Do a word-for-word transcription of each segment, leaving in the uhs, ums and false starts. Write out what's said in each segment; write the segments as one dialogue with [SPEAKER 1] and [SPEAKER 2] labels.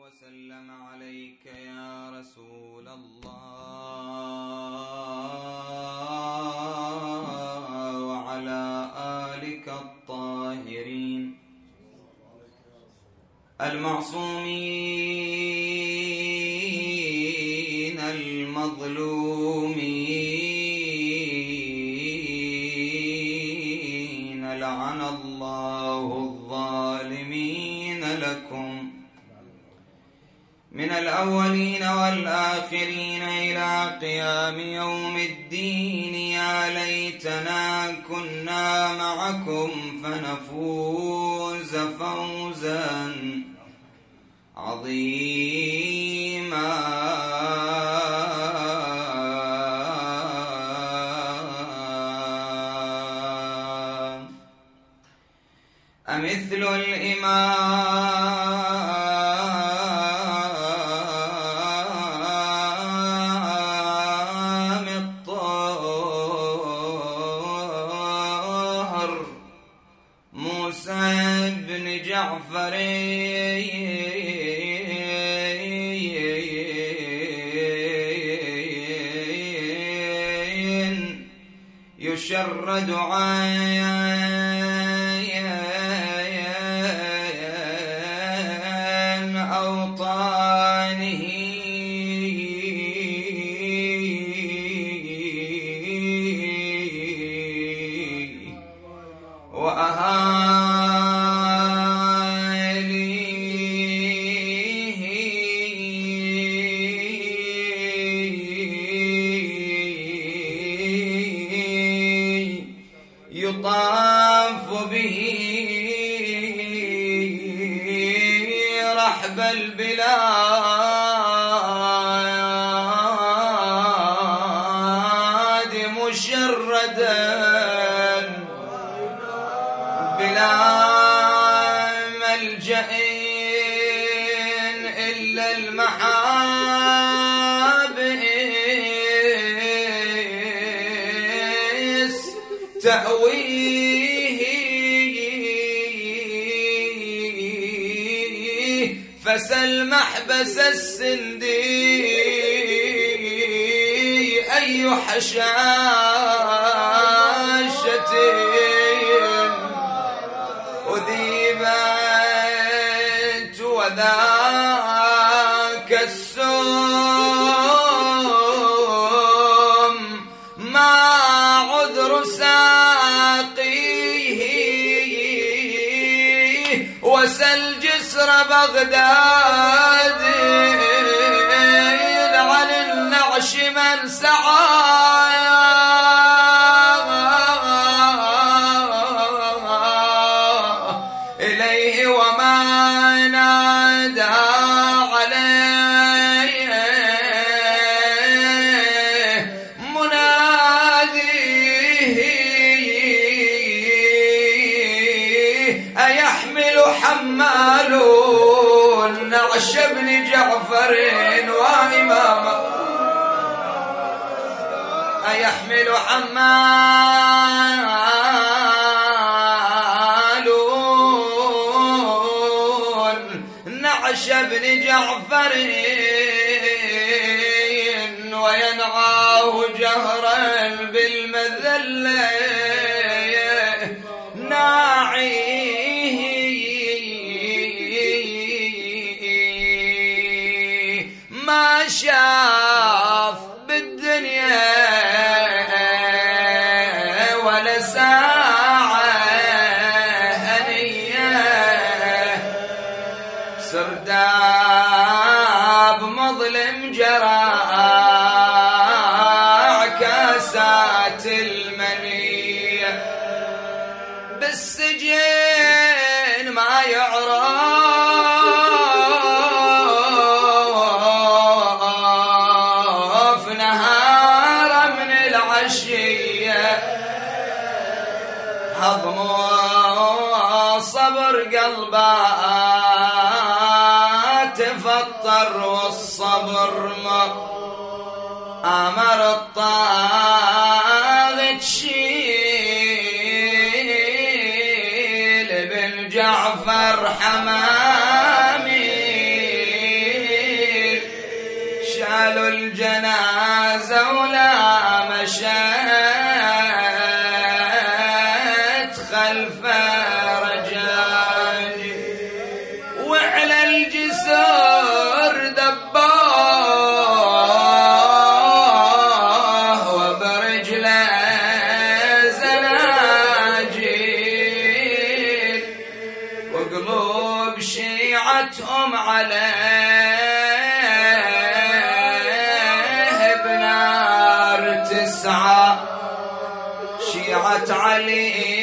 [SPEAKER 1] وسلم عليك يا رسول الله وعلى آلك الطاهرين المعصومين المظلومين لعن الله الظالمين لكم من الأولين والآخرين إلى قيام يوم الدين. يا ليتنا كنا معكم فنفوز فوزا عظيما. أمثل الإمام يشرد عن أوطانه يطاف به رحب البلاد مشردا بلا ملجأ إلا المحابس تأويه فسل محبس السندي أي حشاشة أذيبت وذاك السم ما عذر ساقيه وسل جسر بغداد عن النعش من سعى إليه وما نادى عليه مناديه أيحمل حمال النعش بن جعفر وإمامه أيحمل حمال النعش بن جعفر وينعاه جهرا بالمذلة ناعيه ما شاف بالدنيا ولا ساعة هنية سرداب مظلم جراع كاسات المنية بالسجن ما يعرف هضم صبر قلبه تفطر والصبر ما أمر الطاغ تشيل بن جعفر حمامي شيعتهم عليه بنار تسعى، شيعة علي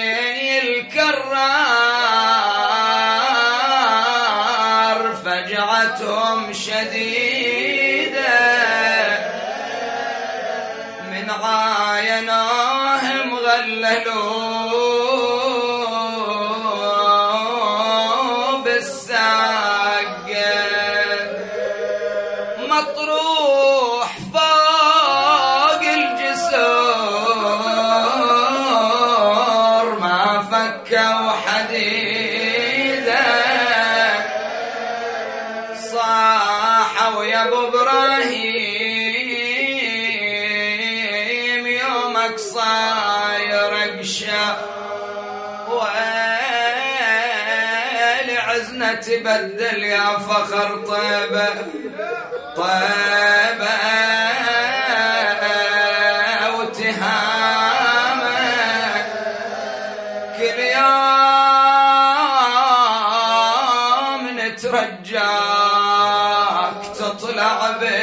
[SPEAKER 1] الكرار فجعتهم شديدة، من عايناهم غللوا بالساقة، مطروح فوق الجسور ما فكوا حديدا، صاحوا يا ابو ابراهيم يومك صاير قشا، ويلي عزنا تبدل يا فخر طيبة طيبة وتهامة، كل يوم نترجاك تطلع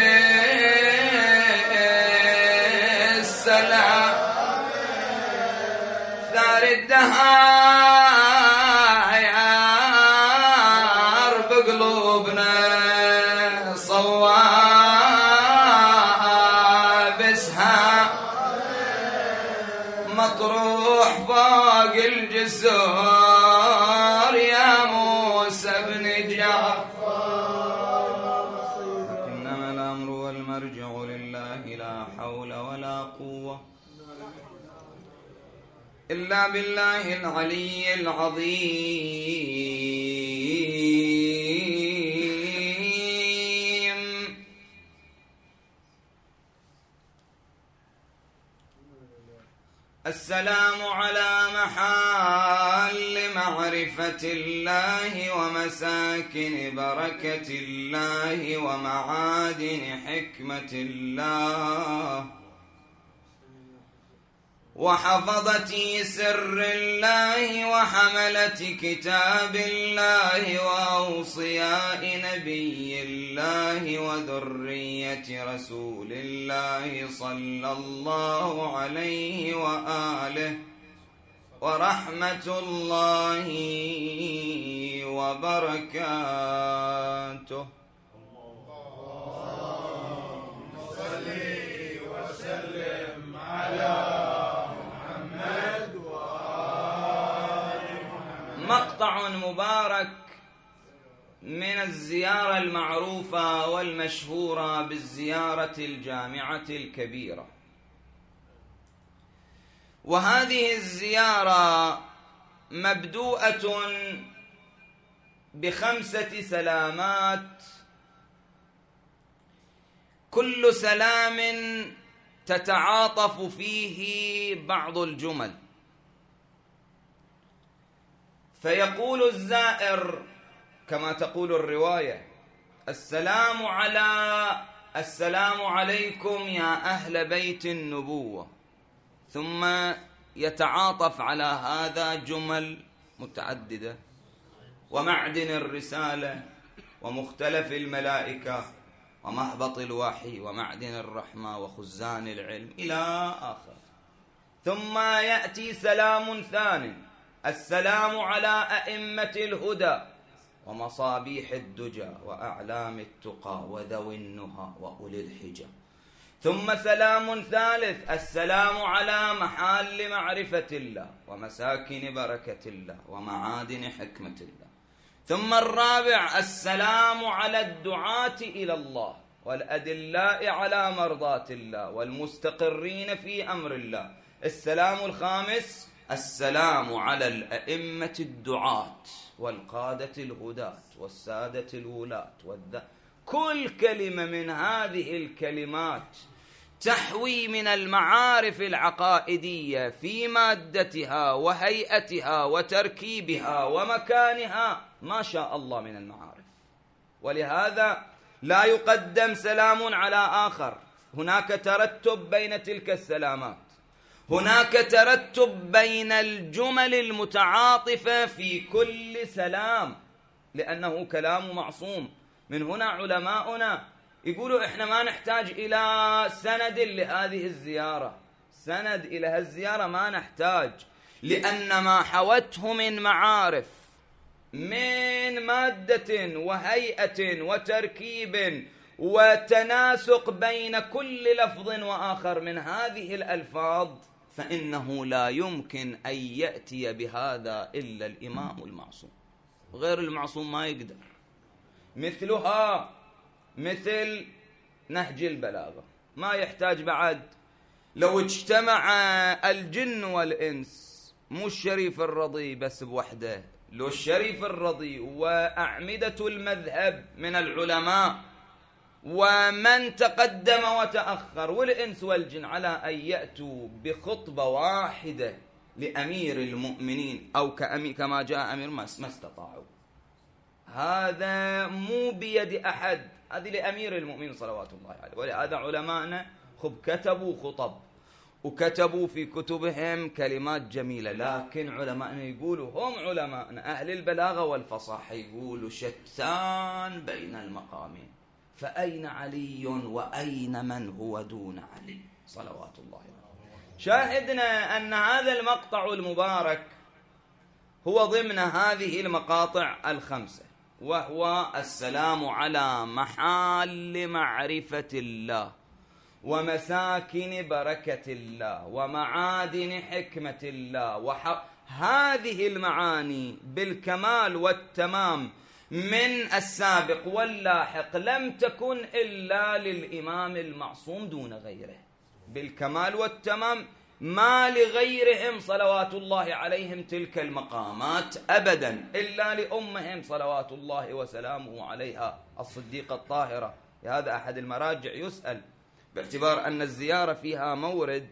[SPEAKER 1] بالسلام، ثار الدهاير بقلوبنا صواب اسهام، مطروح فوق الجسور يا موسى بن جعفر، إنما الأمر والمرجع لله لا حول ولا قوة إلا بالله العلي العظيم. السلام على محال معرفة الله ومساكن بركة الله ومعادن حكمة الله وحفظة سر الله وحملة كتاب الله وأوصياء نبي الله وذرية رسول الله صلى الله عليه وآله ورحمة الله وبركاته. اللهم صل وسلم على مقطع مبارك من الزيارة المعروفة والمشهورة بالزيارة الجامعة الكبيرة، وهذه الزيارة مبدوءة بخمسة سلامات، كل سلام تتعاطف فيه بعض الجمل، فيقول الزائر كما تقول الرواية: السلام على السلام عليكم يا أهل بيت النبوة، ثم يتعاطف على هذا جمل متعددة: ومعدن الرسالة ومختلف الملائكة ومهبط الوحي ومعدن الرحمة وخزان العلم إلى آخر. ثم يأتي سلام ثاني: السلام على أئمة الهدى ومصابيح الدجى وأعلام التقى وذوي النهى وأولي الحجى. ثم سلام ثالث: السلام على محال معرفة الله ومساكن بركة الله ومعادن حكمة الله. ثم الرابع: السلام على الدعاة إلى الله والأدلاء على مرضاة الله والمستقرين في أمر الله. السلام الخامس: السلام على الأئمة الدعاة والقادة الهداة والسادة الولاة والذ... كل كلمة من هذه الكلمات تحوي من المعارف العقائدية في مادتها وهيئتها وتركيبها ومكانها ما شاء الله من المعارف، ولهذا لا يقدم سلام على آخر، هناك ترتب بين تلك السلامات، هناك ترتب بين الجمل المتعاطفة في كل سلام، لأنه كلام معصوم. من هنا علماؤنا يقولوا إحنا ما نحتاج إلى سند لهذه الزيارة، سند إلى هالزيارة ما نحتاج، لأن ما حوته من معارف من مادة وهيئة وتركيب وتناسق بين كل لفظ وآخر من هذه الألفاظ، فإنه لا يمكن أن يأتي بهذا إلا الإمام المعصوم، غير المعصوم ما يقدر. مثلها مثل نهج البلاغة، ما يحتاج بعد. لو اجتمع الجن والإنس، مو الشريف الرضي بس بوحده، لو الشريف الرضي وأعمدة المذهب من العلماء ومن تقدم وتأخر والإنس والجن على أن يأتوا بخطبة واحدة لأمير المؤمنين أو كما جاء أمير ما استطاعوا. هذا مو بيد أحد، هذه لأمير المؤمنين صلوات الله عليه. ولهذا علماءنا خب كتبوا خطب وكتبوا في كتبهم كلمات جميلة، لكن علماءنا يقولوا هم علماءنا أهل البلاغة والفصاحة يقولوا شتان بين المقامين، فأين علي وأين من هو دون علي صلوات الله عليه. شاهدنا أن هذا المقطع المبارك هو ضمن هذه المقاطع الخمسة، وهو السلام على محال معرفة الله ومساكن بركة الله ومعادن حكمة الله، وح... هذه المعاني بالكمال والتمام من السابق واللاحق لم تكن إلا للإمام المعصوم دون غيره، بالكمال والتمام، ما لغيرهم صلوات الله عليهم تلك المقامات أبدا إلا لأمهم صلوات الله وسلامه عليها الصديقة الطاهرة. هذا أحد المراجع يسأل باعتبار أن الزيارة فيها مورد،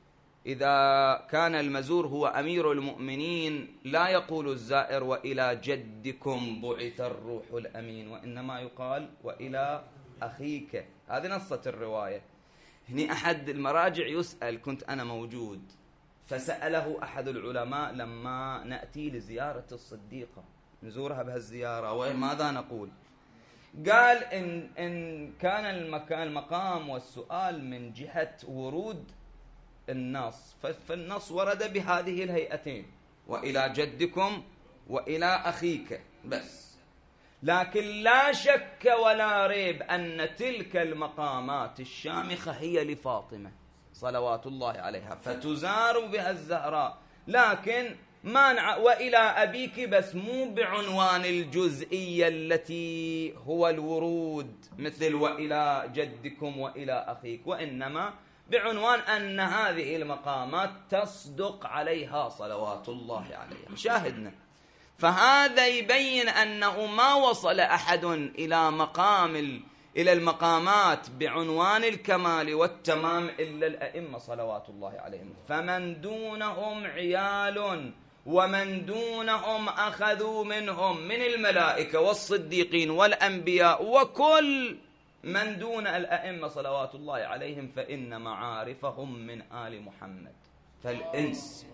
[SPEAKER 1] إذا كان المزور هو أمير المؤمنين لا يقول الزائر وإلى جدكم بعث الروح الأمين، وإنما يقال وإلى أخيك. هذه نصة الرواية. هنا أحد المراجع يسأل، كنت أنا موجود، فسأله أحد العلماء لما نأتي لزيارة الصديقة نزورها بهالزيارة وماذا نقول؟ قال إن, إن كان المكان المقام والسؤال من جهة ورود النص، فالنص ورد بهذه الهيئتين، وإلى جدكم وإلى أخيك بس. لكن لا شك ولا ريب أن تلك المقامات الشامخة هي لفاطمة صلوات الله عليها، فتزار بها الزهراء، لكن مانع وإلى أبيك بس، مو بعنوان الجزئية التي هو الورود مثل وإلى جدكم وإلى أخيك، وإنما بعنوان أن هذه المقامات تصدق عليها صلوات الله عليها. شاهدنا. فهذا يبين أنه ما وصل أحد إلى مقام ال... إلى المقامات بعنوان الكمال والتمام إلا الأئمة صلوات الله عليهم، فمن دونهم عيال ومن دونهم أخذوا منهم من الملائكة والصديقين والأنبياء وكل من دون الأئمة صلوات الله عليهم، فإن معارفهم من آل محمد. فالإنس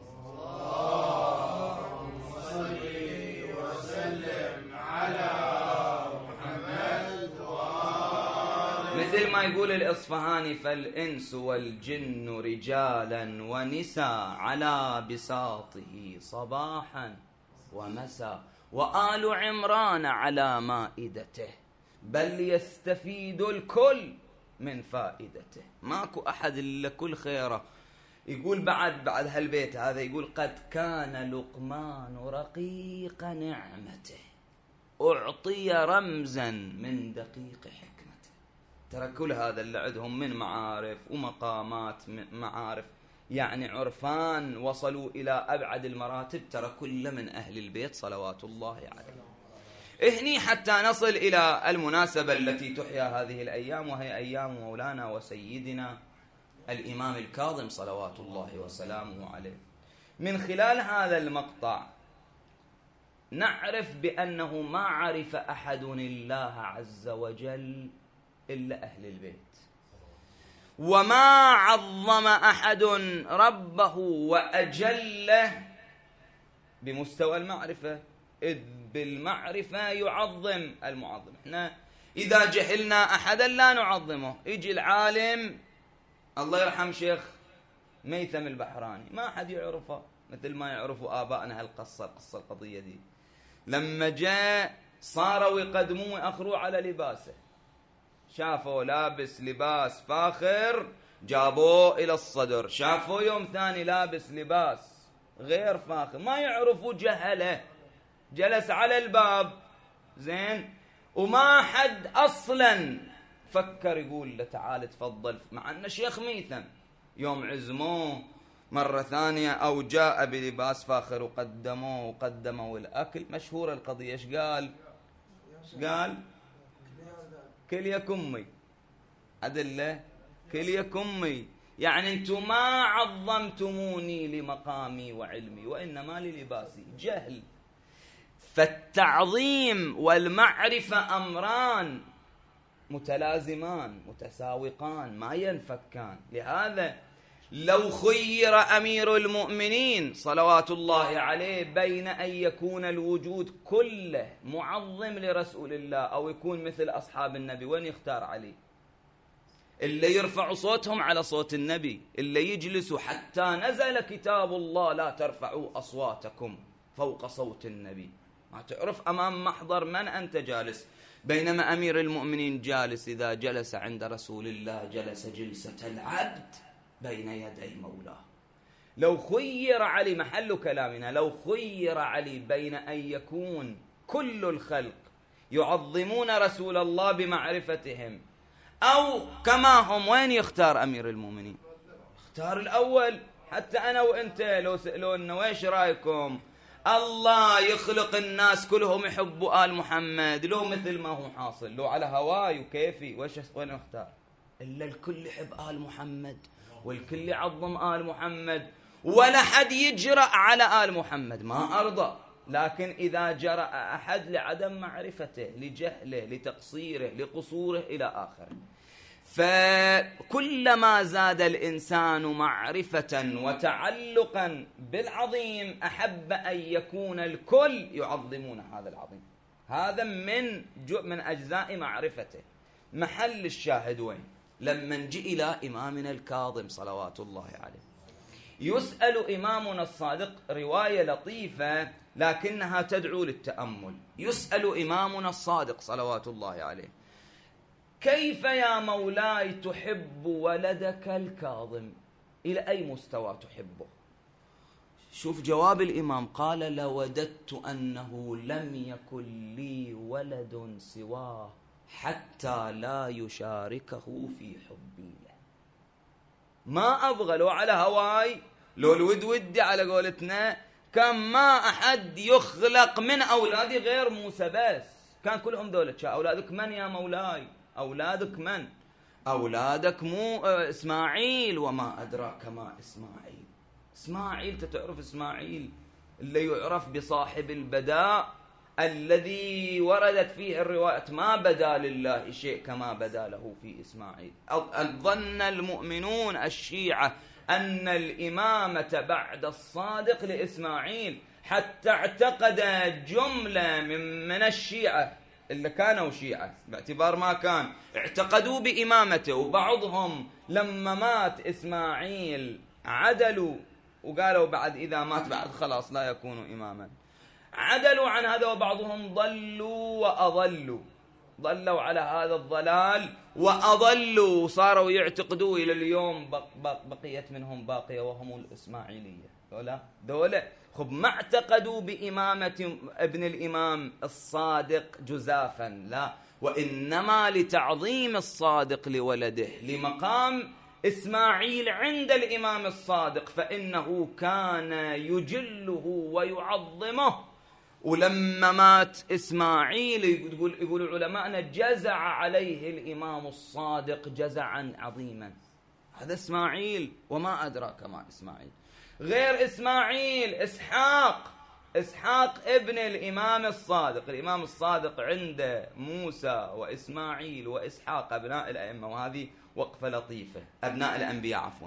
[SPEAKER 1] اللهم صل وسلم على محمد مثل ما يقول الإصفهاني: فالإنس والجن رجالا ونساء على بساطه صباحا ومساء، وآل عمران على مائدته، بل يستفيد الكل من فائدته. ماكو أحد إلا كل خيره. يقول بعد بعد هالبيت هذا، يقول: قد كان لقمان رقيق نعمته أعطي رمزا من دقيق حكمته. ترى كل هذا اللي عندهم من معارف ومقامات معارف، يعني عرفان وصلوا إلى أبعد المراتب، ترى كل من أهل البيت صلوات الله عليه. إهني حتى نصل إلى المناسبة التي تحيا هذه الأيام، وهي أيام مولانا وسيدنا الإمام الكاظم صلوات الله وسلامه عليه. من خلال هذا المقطع نعرف بأنه ما عرف أحد الله عز وجل إلا أهل البيت، وما عظم أحد ربه وأجله بمستوى المعرفة إذ بالمعرفة يعظم المعظم. احنا إذا جهلنا أحدا لا نعظمه. يجي العالم الله يرحم شيخ ميثم البحراني، ما أحد يعرفه مثل ما يعرفوا آبائنا هالقصة القصة القضية دي. لما جاء صاروا يقدموا ويأخروا على لباسه، شافوا لابس لباس فاخر جابوه إلى الصدر، شافوا يوم ثاني لابس لباس غير فاخر، ما يعرفوا جهله، جلس على الباب زين وما حد أصلا فكر يقول له تعال تفضل، مع أن شيخ ميثم يوم عزموه مرة ثانية أو جاء بلباس فاخر وقدموه وقدموا الأكل، مشهورة القضية. إيش قال؟ قال كلية كمي، أدلة كلية كمي، يعني أنتم ما عظمتموني لمقامي وعلمي وإنما للباسي. جهل. فالتعظيم والمعرفة أمران متلازمان متساوقان ما ينفكان. لهذا لو خير أمير المؤمنين صلوات الله عليه بين أن يكون الوجود كله معظم لرسول الله أو يكون مثل أصحاب النبي، وين يختار علي؟ اللي يرفع صوتهم على صوت النبي، اللي يجلسوا حتى نزل كتاب الله لا ترفعوا أصواتكم فوق صوت النبي. ما تعرف أمام محضر من أنت جالس. بينما أمير المؤمنين جالس إذا جلس عند رسول الله جلس جلسة العبد بين يدي مولاه. لو خير علي، محل كلامنا، لو خير علي بين أن يكون كل الخلق يعظمون رسول الله بمعرفتهم أو كما هم، وين يختار أمير المؤمنين؟ اختار الأول. حتى أنا وإنت لو سألونا ويش رأيكم الله يخلق الناس كلهم يحبوا آل محمد، لو مثل ما هو حاصل، لو على هواي وكيفي، ويش وين اختار؟ إلا الكل يحب آل محمد والكل يعظم آل محمد ولا حد يجرأ على آل محمد، ما أرضى. لكن إذا جرأ أحد لعدم معرفته، لجهله، لتقصيره، لقصوره إلى آخره. فكلما زاد الإنسان معرفة وتعلقا بالعظيم أحب أن يكون الكل يعظمون هذا العظيم. هذا من من أجزاء معرفته. محل الشاهد وين؟ لما نجي إلى إمامنا الكاظم صلوات الله عليه، يسأل إمامنا الصادق رواية لطيفة لكنها تدعو للتأمل. يسأل إمامنا الصادق صلوات الله عليه: كيف يا مولاي تحب ولدك الكاظم؟ إلى أي مستوى تحبه؟ شوف جواب الإمام، قال: لوددت أنه لم يكن لي ولد سواه حتى لا يشاركه في حبي له. ما أبغى لو على هواي، لو الود ودي على قولتنا، كان ما أحد يخلق من أولادي غير موسى بس، كان كلهم دولة شاء. أولادك من يا مولاي؟ أولادك من؟ أولادك مو إسماعيل، وما أدراك ما إسماعيل. إسماعيل تتعرف إسماعيل اللي يعرف بصاحب البداء الذي وردت فيه الروايات ما بدا لله شيء كما بدا له في إسماعيل. ظن المؤمنون الشيعة أن الإمامة بعد الصادق لإسماعيل، حتى اعتقد جملة من, من الشيعة اللي كانوا شيعة باعتبار ما كان اعتقدوا بإمامته، وبعضهم لما مات إسماعيل عدلوا وقالوا بعد إذا مات بعد خلاص لا يكون إماما، عدلوا عن هذا، وبعضهم ضلوا وأضلوا، ضلوا على هذا الضلال وأضلوا، صاروا يعتقدوا إلى اليوم بقيت منهم باقية وهم الإسماعيلية. دولة دولة خب ما اعتقدوا بإمامة ابن الإمام الصادق جزافا، لا، وإنما لتعظيم الصادق لولده، لمقام إسماعيل عند الإمام الصادق، فإنه كان يجله ويعظمه. ولما مات إسماعيل يقول يقول علماءنا جزع عليه الإمام الصادق جزعا عظيما. هذا إسماعيل، وما أدراك ما إسماعيل. غير إسماعيل إسحاق، إسحاق ابن الإمام الصادق. الإمام الصادق عنده موسى وإسماعيل وإسحاق أبناء الأئمة، وهذه وقفة لطيفة، أبناء الأنبياء عفوا.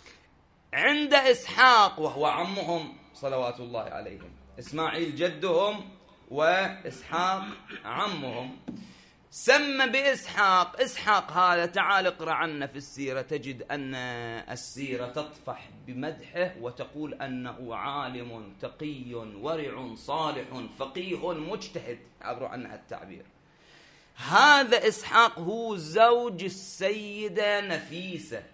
[SPEAKER 1] عند إسحاق وهو عمهم صلوات الله عليهم، إسماعيل جدهم وإسحاق عمهم. سمى بإسحاق. إسحاق هذا تعال اقرأ عنه في السيرة، تجد أن السيرة تطفح بمدحه وتقول أنه عالم تقي ورع صالح فقيه مجتهد، عبروا عنها التعبير. هذا إسحاق هو زوج السيدة نفيسة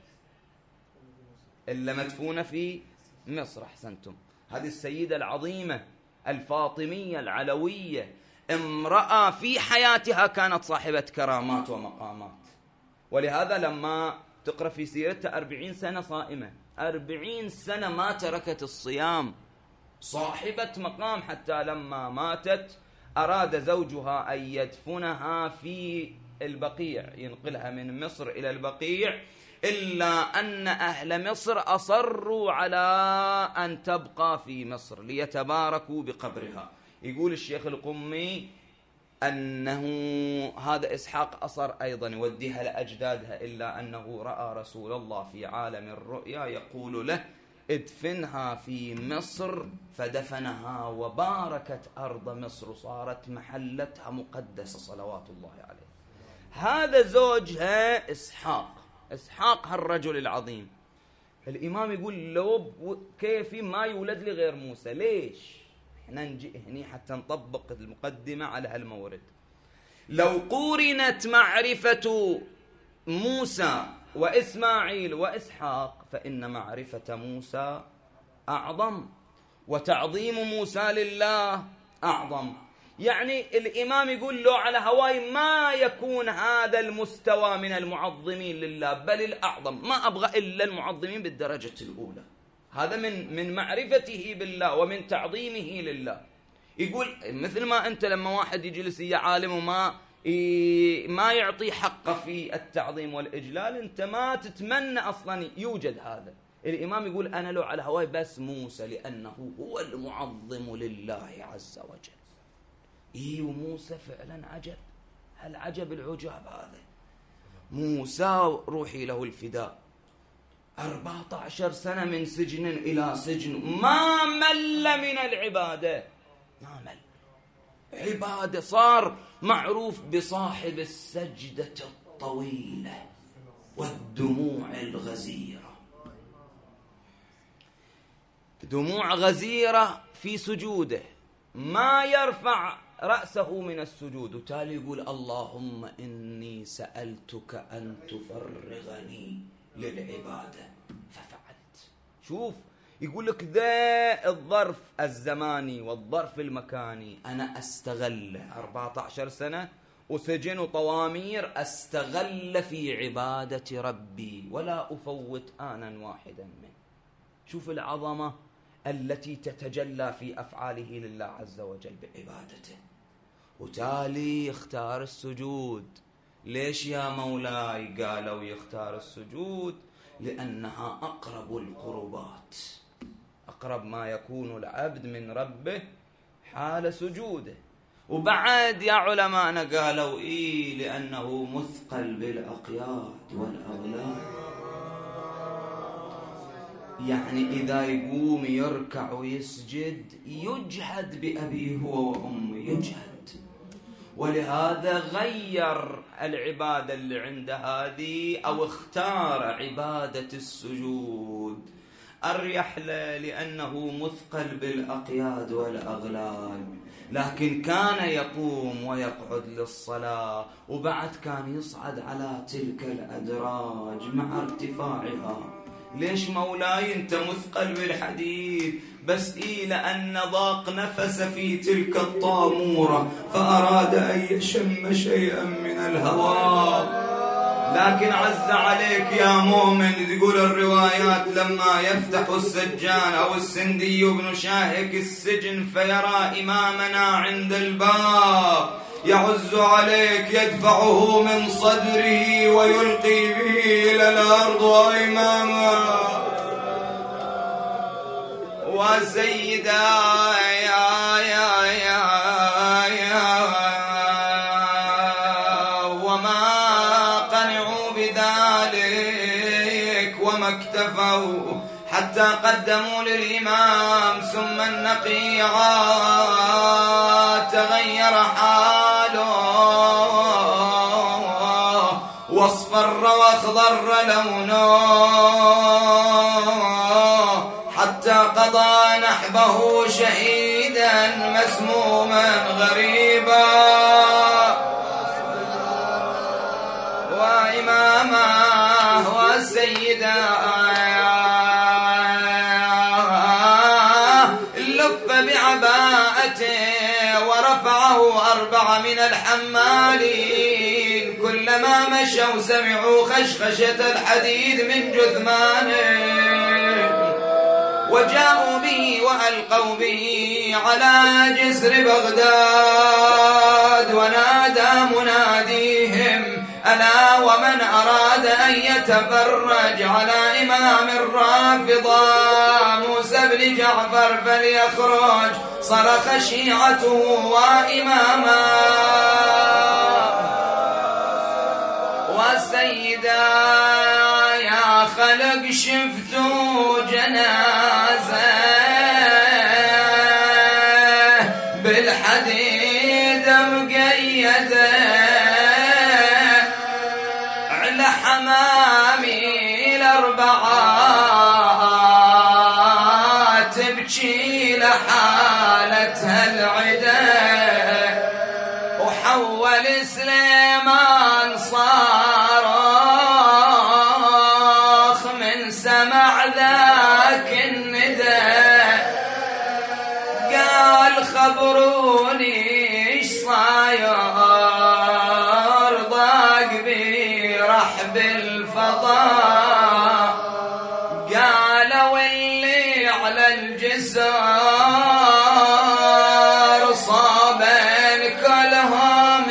[SPEAKER 1] اللي مدفونة في مصر. أحسنتم، هذه السيدة العظيمة الفاطمية العلوية، امرأة في حياتها كانت صاحبة كرامات ومقامات، ولهذا لما تقرأ في سيرتها أربعين سنة صائمة، أربعين سنة ما تركت الصيام، صاحبة مقام، حتى لما ماتت أراد زوجها أن يدفنها في البقيع، ينقلها من مصر إلى البقيع، إلا أن أهل مصر أصروا على أن تبقى في مصر ليتباركوا بقبرها. يقول الشيخ القمي أنه هذا إسحاق أصر أيضا يوديها لأجدادها، إلا أنه رأى رسول الله في عالم الرؤيا يقول له ادفنها في مصر، فدفنها وباركت أرض مصر، صارت محلتها مقدسة صلوات الله عليه. هذا زوجها إسحاق. إسحاق هالرجل العظيم. الإمام يقول لو كيف ما يولد لي غير موسى؟ ليش؟ احنا نجي هني حتى نطبق المقدمة على هالمورد. لو قورنت معرفة موسى وإسماعيل وإسحاق فإن معرفة موسى أعظم وتعظيم موسى لله أعظم. يعني الإمام يقول له على هواي ما يكون هذا المستوى من المعظمين لله، بل الأعظم، ما أبغى إلا المعظمين بالدرجة الأولى. هذا من من معرفته بالله ومن تعظيمه لله. يقول مثل ما أنت لما واحد يجلس يا عالم وما ما يعطي حقه في التعظيم والإجلال، أنت ما تتمنى أصلا يوجد هذا. الإمام يقول أنا له على هواي بس موسى، لأنه هو المعظم لله عز وجل. إيه وموسى فعلا عجب، هل عجب العجاب هذا. موسى روحي له الفداء، أربعة عشر سنة من سجن إلى سجن، ما مل من العبادة، ما مل عبادة، صار معروف بصاحب السجدة الطويلة والدموع الغزيرة، دموع غزيرة في سجوده، ما يرفع رأسه من السجود، وتالي يقول اللهم إني سألتك أن تفرغني للعبادة ففعلت. شوف يقول لك ذا الظرف الزماني والظرف المكاني أنا أستغل أربعة عشر سنة وسجن وطوامير، أستغل في عبادة ربي ولا أفوت آنا واحدا منه. شوف العظمة التي تتجلى في أفعاله لله عز وجل بعبادته. وتالي يختار السجود. ليش يا مولاي؟ قالوا يختار السجود لأنها أقرب القربات، أقرب ما يكون العبد من ربه حال سجوده. وبعد يا علماءنا قالوا إيه لأنه مثقل بالأقياد والأغلال، يعني إذا يقوم يركع ويسجد يجهد بأبيه هو وأمه، يجهد. ولهذا غير العبادة اللي عنده هذه، أو اختار عبادة السجود أريح له لأنه مثقل بالأقياد والأغلال. لكن كان يقوم ويقعد للصلاة، وبعد كان يصعد على تلك الأدراج مع ارتفاعها. ليش مولاي انت مثقل بالحديد؟ بس إيه لأن ضاق نفس في تلك الطامورة فأراد أن يشم شيئا من الهواء. لكن عز عليك يا مؤمن، تقول الروايات لما يفتح السجان أو السندي بن شاهك السجن فيرى إمامنا عند الباب يعز عليك يدفعه من صدره ويلقي به إلى الأرض وإماما وسيدا يا يا يا يا وما قنعوا بذلك وما اكتفوا حتى قدموا للإمام ثم النقيعا تغير حاله واصفر واخضر لونه حتى قضى نحبه شهيدا مسموما غريبا وإمامه وسيدا لف بعباءته ورفعه أربعة من الحمالين كلما مشوا سمعوا خشخشة الحديد من جثمانه وجاءوا به وألقوا به على جسر بغداد ونادى مناديهم ألا ومن أراد أن يتفرج على إمام الرافضة موسى بن جعفر فليخرج صرخ شيعته وإماما والسيدة يا خلق شفتوا جنازة بالحديد مقيدة على حمامي الأربعة تبكي لحالتها العدا وحول سليمان صاروخ من سمع ذاك الندى قال خبروني ايش صاير ضاق بي رحب الفضاء قالوا اللي على الجسار صابين كلهم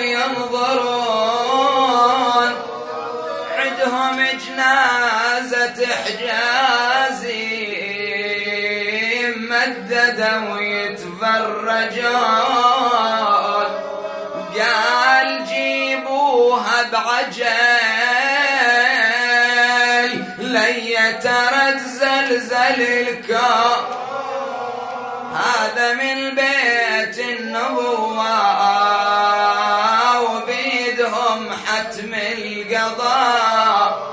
[SPEAKER 1] ينظرون عندهم جنازة حجازي مددا ويتفرجون قال جيبوها بعجل ليترد زلزل الكون هذا من بيت النبوة وبيدهم حتم القضاء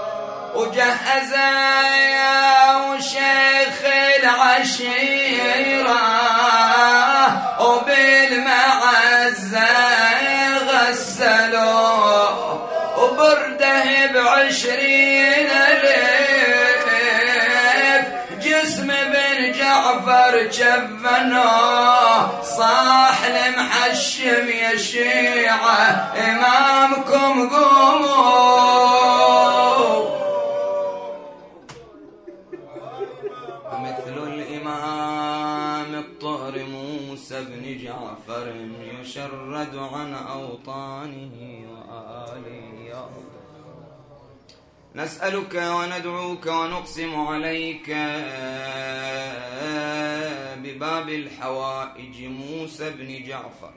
[SPEAKER 1] وجهزا يا وشيخ العشيرة وبالمعزة غسلوه وبرده بعشرين ألف جسم بن جعفر جفنوه صاح لمحشم يا شيعة إمامكم قوموا مثل الإمام الطهر موسى بن جعفر يشرد عن أوطانه وآله نسألك وندعوك ونقسم عليك بباب الحوائج موسى بن جعفر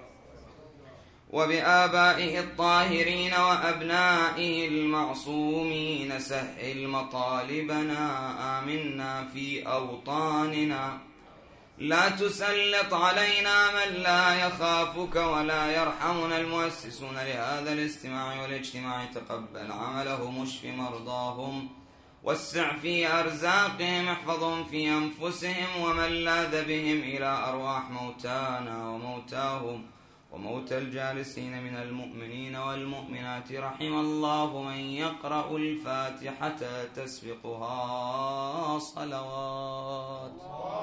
[SPEAKER 1] وبآبائه الطاهرين وأبنائه المعصومين سهل مطالبنا آمنا في أوطاننا لا تسلط علينا من لا يخافك ولا يرحمنا المؤسسون لهذا الاستماع والاجتماع تقبل عملهم اشف مرضاهم وسع في أرزاقهم احفظهم في أنفسهم ومن لاذ بهم إلى أرواح موتانا وموتاهم وموتى الجالسين من المؤمنين والمؤمنات رحم الله من يقرأ الفاتحة تسبقها صلوات